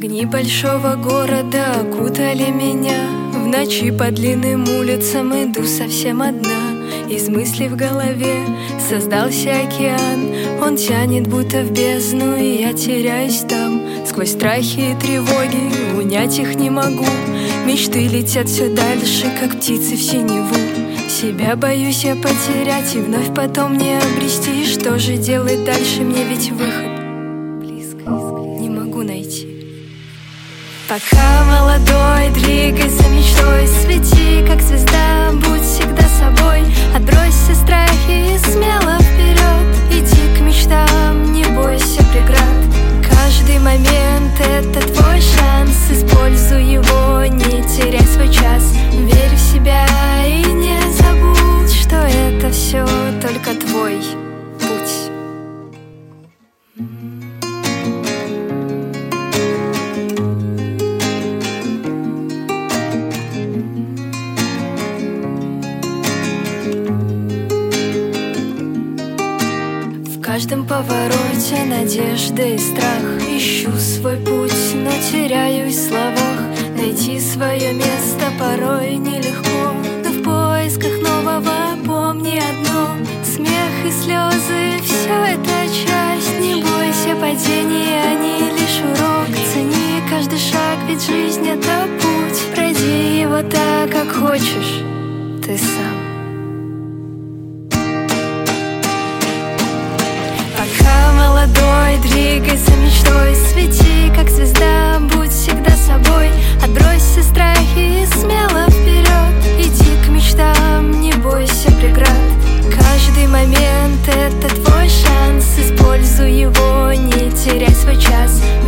Огни большого города окутали меня. В ночи по длинным улицам иду совсем одна. Из мыслей в голове создался океан. Он тянет будто в бездну, и я теряюсь там. Сквозь страхи и тревоги унять их не могу. Мечты летят все дальше, как птицы в синеву. Себя боюсь я потерять и вновь потом не обрести. И что же делать дальше? Мне ведь выход близко, не могу найти. Пока молодой, двигайся мечтой, свети, как звезда, будь всегда собой. Отбрось все страхи и смело вперед, иди к мечтам, не бойся преград. Каждый момент — это твой шанс, используй его, не теряй свой час. Верь в себя и не забудь, что это все только твой путь. В каждом повороте надежда и страх. Ищу свой путь, но теряюсь в словах. Найти свое место порой нелегко, но в поисках нового помни одно: смех и слезы — все это часть. Не бойся падений, они лишь урок. Цени каждый шаг, ведь жизнь — это путь. Пройди его так, как хочешь ты сам. Пока молодой, двигайся мечтой, свети, как звезда, будь всегда собой. Отбрось все страхи и смело вперед, иди к мечтам, не бойся преград. Каждый момент — это твой шанс, используй его, не теряй свой час.